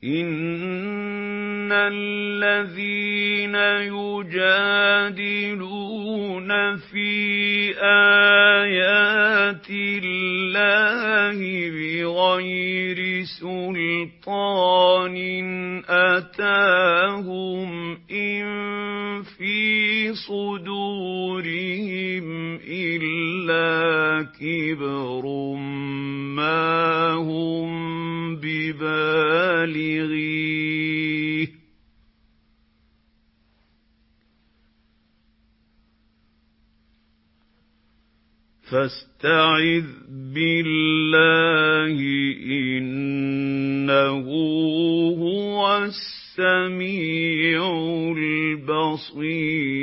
إِنَّ الَّذِينَ يُجَادِلُونَ فِي آيَاتِ اللَّهِ بِغَيْرِ سُلْطَانٍ أَتَاهُمْ إِن فِي صُدُورِهِمْ إِلَّا كِبْرٌ مَّا هُم بِبَالِغِيهِ ۚ فَاسْتَعِذْ بِاللَّهِ ۖ إِنَّهُ هُوَ السَّمِيعُ الْبَصِيرُ.